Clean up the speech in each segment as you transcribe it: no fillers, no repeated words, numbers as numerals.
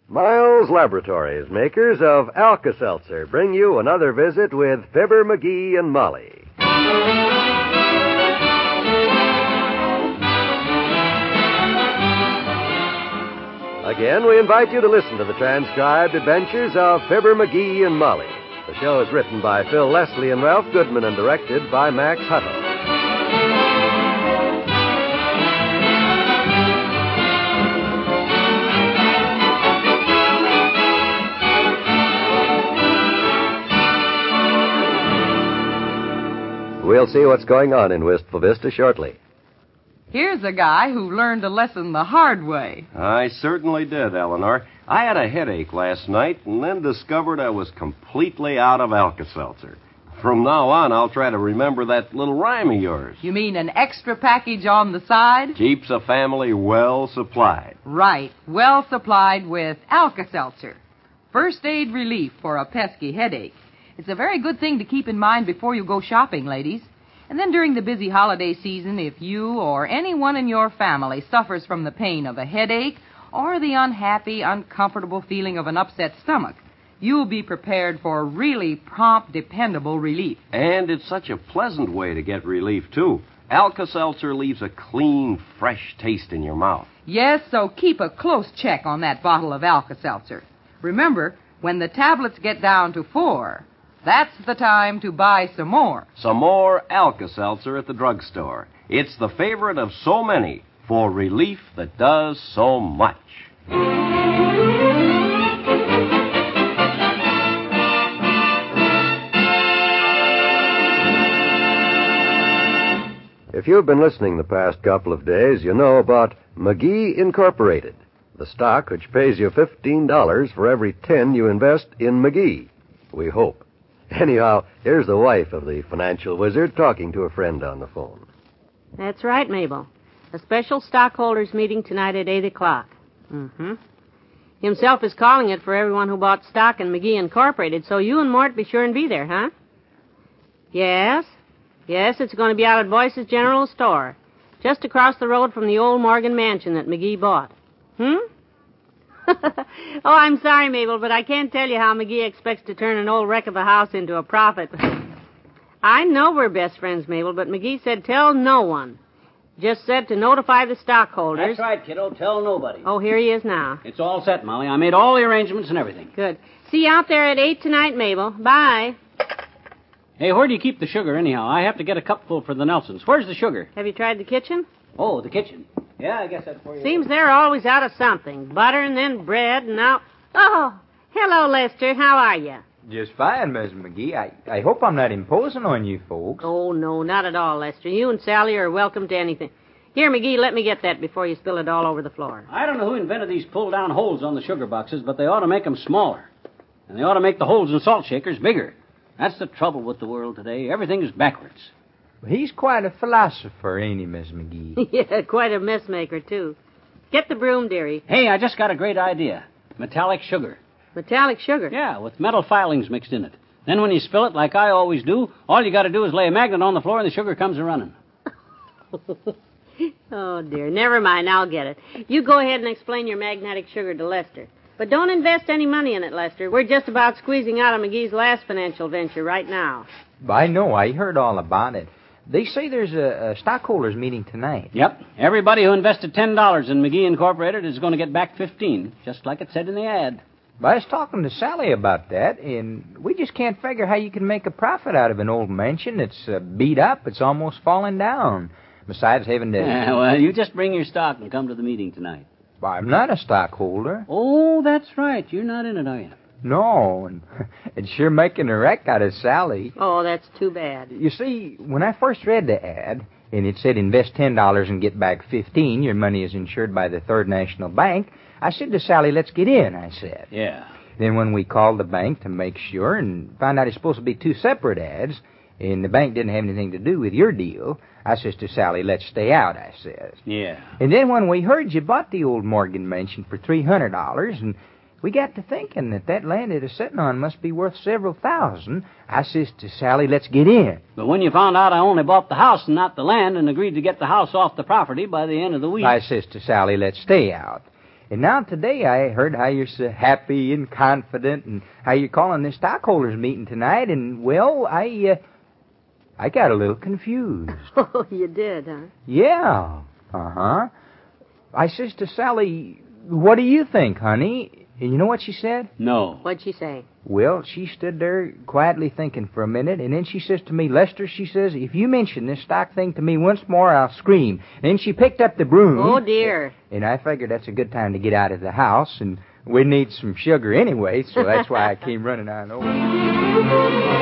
Miles Laboratories, makers of Alka-Seltzer, bring you another visit with Fibber, McGee, and Molly. Again, we invite you to listen to the transcribed adventures of Fibber, McGee, and Molly. The show is written by Phil Leslie and Ralph Goodman and directed by Max Hutto. We'll see what's going on in Wistful Vista shortly. Here's a guy who learned a lesson the hard way. I certainly did, Eleanor. I had a headache last night and then discovered I was completely out of Alka-Seltzer. From now on, I'll try to remember that little rhyme of yours. You mean an extra package on the side? Keeps a family well supplied. Right, well supplied with Alka-Seltzer. First aid relief for a pesky headache. It's a very good thing to keep in mind before you go shopping, ladies. And then during the busy holiday season, if you or anyone in your family suffers from the pain of a headache or the unhappy, uncomfortable feeling of an upset stomach, you'll be prepared for really prompt, dependable relief. And it's such a pleasant way to get relief, too. Alka-Seltzer leaves a clean, fresh taste in your mouth. Yes, so keep a close check on that bottle of Alka-Seltzer. Remember, when the tablets get down to 4... that's the time to buy some more. Some more Alka-Seltzer at the drugstore. It's the favorite of so many for relief that does so much. If you've been listening the past couple of days, you know about McGee Incorporated, the stock which pays you $15 for every 10 you invest in McGee. We hope. Anyhow, here's the wife of the financial wizard talking to a friend on the phone. That's right, Mabel. A special stockholders meeting tonight at 8 o'clock. Himself is calling it for everyone who bought stock in McGee Incorporated, so you and Mort be sure and be there, huh? Yes, it's going to be out at Boyce's General Store, just across the road from the old Morgan mansion that McGee bought. Oh, I'm sorry, Mabel, but I can't tell you how McGee expects to turn an old wreck of a house into a profit. I know we're best friends, Mabel, but McGee said tell no one. Just said to notify the stockholders. That's right, kiddo. Tell nobody. Oh, here he is now. It's all set, Molly. I made all the arrangements and everything. Good. See you out there at 8 tonight, Mabel. Bye. Hey, where do you keep the sugar, anyhow? I have to get a cupful for the Nelsons. Where's the sugar? Have you tried the kitchen? Oh, the kitchen. Yeah, I guess that's where you... Seems they're always out of something. Butter and then bread and now... Oh, hello, Lester. How are you? Just fine, Miss McGee. I hope I'm not imposing on you folks. Oh, no, not at all, Lester. You and Sally are welcome to anything. Here, McGee, let me get that before you spill it all over the floor. I don't know who invented these pull-down holes on the sugar boxes, but they ought to make them smaller. And they ought to make the holes in salt shakers bigger. That's the trouble with the world today. Everything is backwards. He's quite a philosopher, ain't he, Miss McGee? Yeah, quite a mess maker, too. Get the broom, dearie. Hey, I just got a great idea. Metallic sugar. Metallic sugar? Yeah, with metal filings mixed in it. Then when you spill it, like I always do, all you got to do is lay a magnet on the floor and the sugar comes a-running. Oh, dear. Never mind. I'll get it. You go ahead and explain your magnetic sugar to Lester. But don't invest any money in it, Lester. We're just about squeezing out of McGee's last financial venture right now. I know. I heard all about it. They say there's a stockholders meeting tonight. Yep. Everybody who invested $10 in McGee Incorporated is going to get back $15, just like it said in the ad. But I was talking to Sally about that, and we just can't figure how you can make a profit out of an old mansion that's beat up. It's almost falling down. Besides having to... well, you just bring your stock and come to the meeting tonight. Well, I'm not a stockholder. Oh, that's right. You're not in it, are you? No, and it's sure making a wreck out of Sally. Oh, that's too bad. You see, when I first read the ad, and it said invest $10 and get back $15, your money is insured by the Third National Bank, I said to Sally, let's get in, I said. Yeah. Then when we called the bank to make sure and found out it's supposed to be two separate ads, and the bank didn't have anything to do with your deal, I says to Sally, let's stay out, I says. Yeah. And then when we heard you bought the old Morgan mansion for $300, and we got to thinking that land it is sitting on must be worth several thousand, I says to Sally, let's get in. But when you found out I only bought the house and not the land and agreed to get the house off the property by the end of the week... I says to Sally, let's stay out. And now today I heard how you're so happy and confident and how you're calling this stockholders meeting tonight, and, well, I got a little confused. Oh, you did, huh? Yeah. Uh-huh. I says to Sally, what do you think, honey? And you know what she said? No. What'd she say? Well, she stood there quietly thinking for a minute, and then she says to me, Lester, she says, if you mention this stock thing to me once more, I'll scream. And then she picked up the broom. Oh, dear. And I figured that's a good time to get out of the house, and we need some sugar anyway, so that's why I came running on over.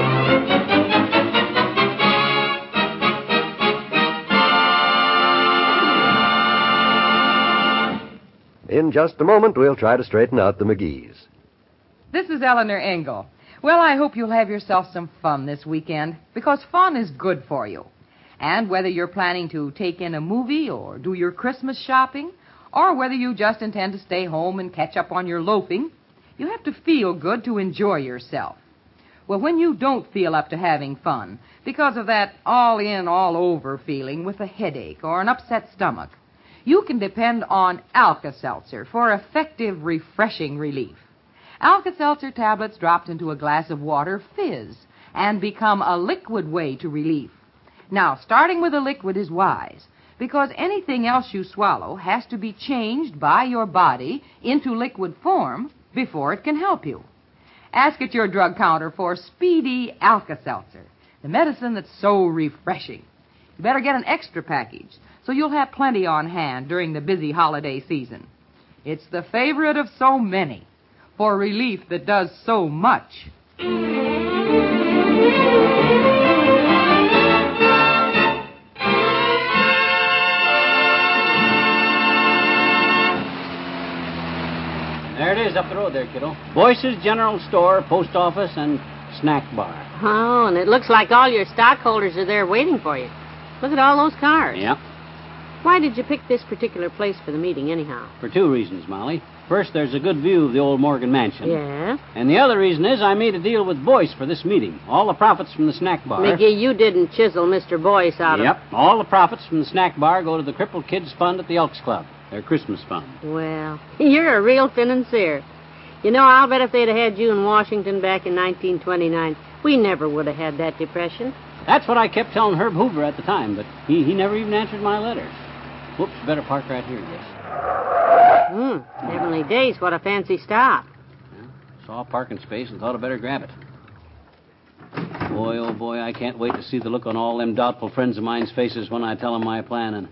In just a moment, we'll try to straighten out the McGees. This is Eleanor Engel. Well, I hope you'll have yourself some fun this weekend, because fun is good for you. And whether you're planning to take in a movie or do your Christmas shopping, or whether you just intend to stay home and catch up on your loafing, you have to feel good to enjoy yourself. Well, when you don't feel up to having fun because of that all-in, all-over feeling with a headache or an upset stomach, you can depend on Alka-Seltzer for effective, refreshing relief. Alka-Seltzer tablets dropped into a glass of water fizz and become a liquid way to relief. Now, starting with a liquid is wise, because anything else you swallow has to be changed by your body into liquid form before it can help you. Ask at your drug counter for Speedy Alka-Seltzer, the medicine that's so refreshing. You better get an extra package, so you'll have plenty on hand during the busy holiday season. It's the favorite of so many, for relief that does so much. There it is up the road there, kiddo. Boyce's General Store, post office, and snack bar. Oh, and it looks like all your stockholders are there waiting for you. Look at all those cars. Yep. Why did you pick this particular place for the meeting, anyhow? For two reasons, Molly. First, there's a good view of the old Morgan mansion. Yeah? And the other reason is I made a deal with Boyce for this meeting. All the profits from the snack bar... McGee, you didn't chisel Mr. Boyce out of... Yep. All the profits from the snack bar go to the Crippled Kids Fund at the Elks Club. Their Christmas fund. Well, you're a real financier. You know, I'll bet if they'd have had you in Washington back in 1929, we never would have had that depression. That's what I kept telling Herb Hoover at the time, but he never even answered my letters. Whoops, better park right here, I guess. Heavenly days, what a fancy stop. Well, saw a parking space and thought I'd better grab it. Boy, oh boy, I can't wait to see the look on all them doubtful friends of mine's faces when I tell them my plan. And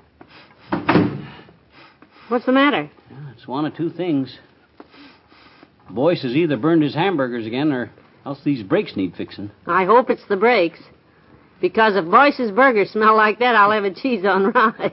what's the matter? well, it's one of two things. Boyce has either burned his hamburgers again or else these brakes need fixing. I hope it's the brakes. Because if Boyce's burgers smell like that, I'll have a cheese on rye.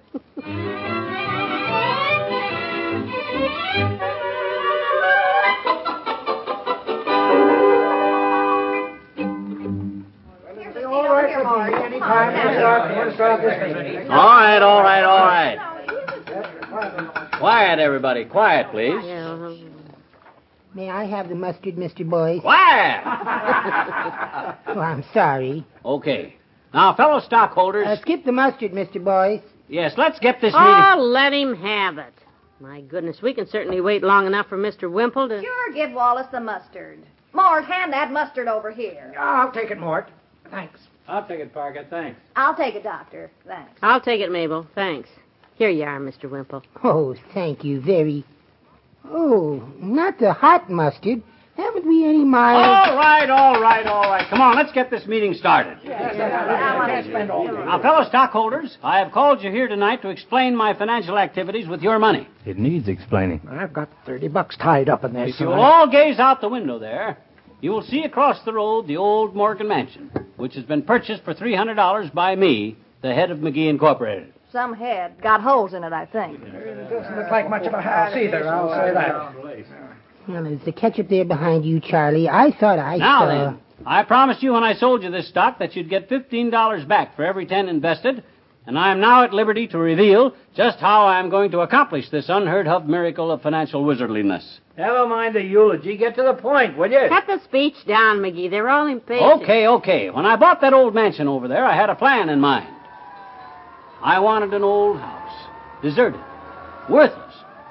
All right. Quiet, everybody. Quiet, please. May I have the mustard, Mr. Boyce? Quiet! Oh, I'm sorry. Okay. Now, fellow stockholders... Skip the mustard, Mr. Boyce. Yes, let's get this Oh, let him have it. My goodness, we can certainly wait long enough for Mr. Wimple to... Sure, give Wallace the mustard. Mort, hand that mustard over here. I'll take it, Mort. Thanks. I'll take it, Parker. Thanks. I'll take it, Doctor. Thanks. I'll take it, Mabel. Thanks. Here you are, Mr. Wimple. Oh, thank you very... Oh, not the hot mustard. Haven't we any mild... All right. Come on, let's get this meeting started. Now, fellow stockholders, I have called you here tonight to explain my financial activities with your money. It needs explaining. I've got $30 tied up in there. If you will all gaze out the window there, you will see across the road the old Morgan mansion, which has been purchased for $300 by me, the head of McGee Incorporated. Some head. Got holes in it, I think. It doesn't look like much of a house either, I'll say that. Well, there's the ketchup there behind you, Charlie. I thought I Now saw... then, I promised you when I sold you this stock that you'd get $15 back for every 10 invested, and I am now at liberty to reveal just how I am going to accomplish this unheard-of miracle of financial wizardliness. Never mind the eulogy. Get to the point, will you? Cut the speech down, McGee. They're all impatient. Okay. When I bought that old mansion over there, I had a plan in mind. I wanted an old house, deserted, worthless,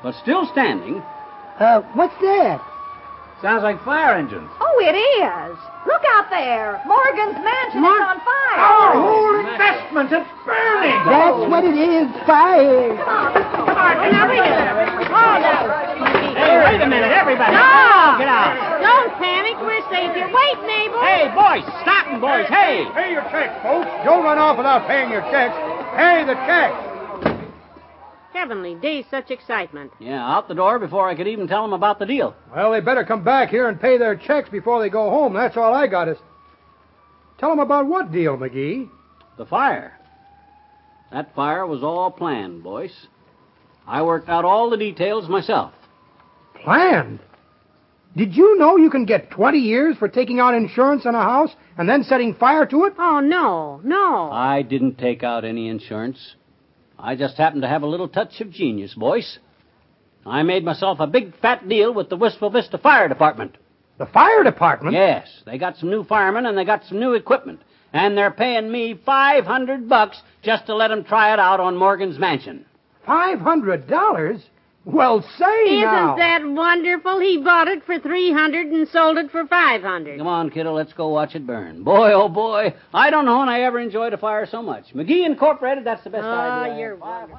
but still standing. What's that? Sounds like fire engines. Oh, it is. Look out there. Morgan's mansion is on fire. Our whole investment is burning. That's what it is, fire. Come on, Now, wait a minute. Hold up. Hey, wait a minute, everybody. No! Get out. Don't panic. We're safe here. Wait, Mabel. Hey, boys, stop 'em, boys. Hey. Pay your checks, folks. Don't run off without paying your checks. Pay the checks. Heavenly days, such excitement. Yeah, out the door before I could even tell them about the deal. Well, they better come back here and pay their checks before they go home. That's all I got is... Tell them about what deal, McGee? The fire. That fire was all planned, boys. I worked out all the details myself. Planned? Did you know you can get 20 years for taking out insurance on a house and then setting fire to it? Oh, no. I didn't take out any insurance. I just happened to have a little touch of genius, boys. I made myself a big fat deal with the Wistful Vista Fire Department. The fire department? Yes, they got some new firemen and they got some new equipment. And they're paying me $500 just to let them try it out on Morgan's mansion. $500? Well, say now. Isn't that wonderful? He bought it for $300 and sold it for $500. Come on, kiddo, let's go watch it burn. Boy, oh boy, I don't know when I ever enjoyed a fire so much. McGee Incorporated, that's the best idea. Oh, you're wonderful.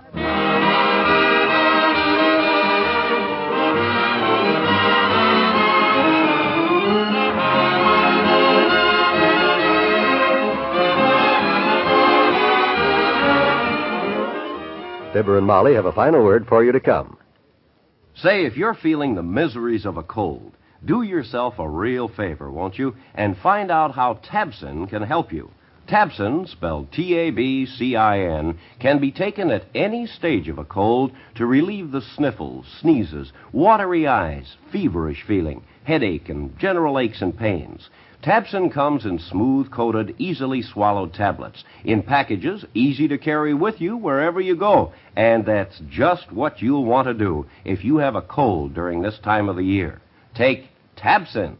Fibber and Molly have a final word for you to come. Say, if you're feeling the miseries of a cold, do yourself a real favor, won't you? And find out how Tabsin can help you. Tabsin, spelled Tabcin, can be taken at any stage of a cold to relieve the sniffles, sneezes, watery eyes, feverish feeling, headache, and general aches and pains. Tabsin comes in smooth-coated, easily swallowed tablets, in packages easy to carry with you wherever you go. And that's just what you'll want to do if you have a cold during this time of the year. Take Tabsin.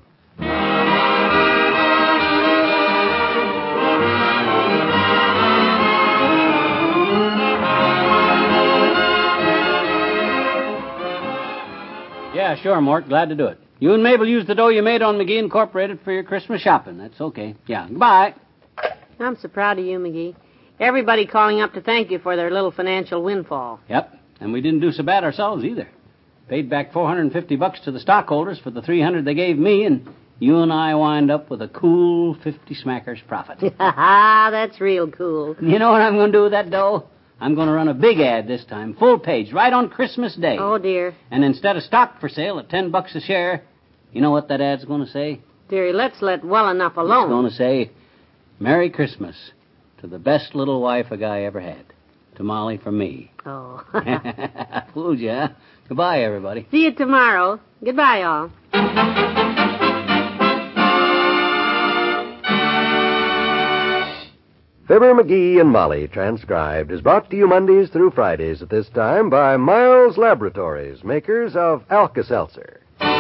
Yeah, sure, Mort. Glad to do it. You and Mabel used the dough you made on McGee Incorporated for your Christmas shopping. That's okay. Yeah, goodbye. I'm so proud of you, McGee. Everybody calling up to thank you for their little financial windfall. Yep, and we didn't do so bad ourselves either. Paid back $450 to the stockholders for the $300 they gave me, and you and I wind up with a cool 50 smackers profit. That's real cool. You know what I'm going to do with that dough? I'm going to run a big ad this time, full page, right on Christmas Day. Oh, dear. And instead of stock for sale at $10 a share, you know what that ad's going to say? Dearie, let's let well enough alone. It's going to say, Merry Christmas to the best little wife a guy ever had. To Molly from me. Oh. Fooled you, huh? Goodbye, everybody. See you tomorrow. Goodbye, all. Fibber, McGee, and Molly, transcribed, is brought to you Mondays through Fridays at this time by Miles Laboratories, makers of Alka-Seltzer.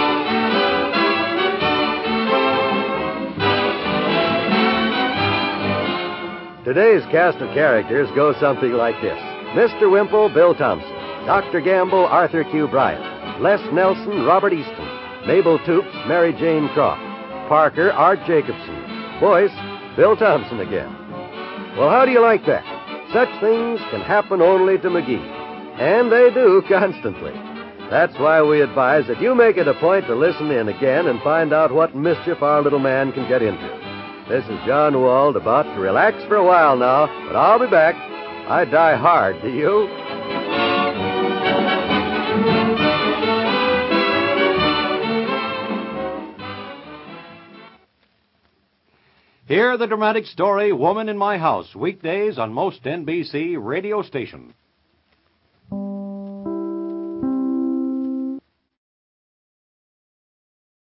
Today's cast of characters goes something like this. Mr. Wimple, Bill Thompson. Dr. Gamble, Arthur Q. Bryant. Les Nelson, Robert Easton. Mabel Toops, Mary Jane Croft. Parker, Art Jacobson. Voice, Bill Thompson again. Well, how do you like that? Such things can happen only to McGee. And they do constantly. That's why we advise that you make it a point to listen in again and find out what mischief our little man can get into. This is John Wald, about to relax for a while now, but I'll be back. I die hard, do you? Hear the dramatic story, Woman in My House, weekdays on most NBC radio stations.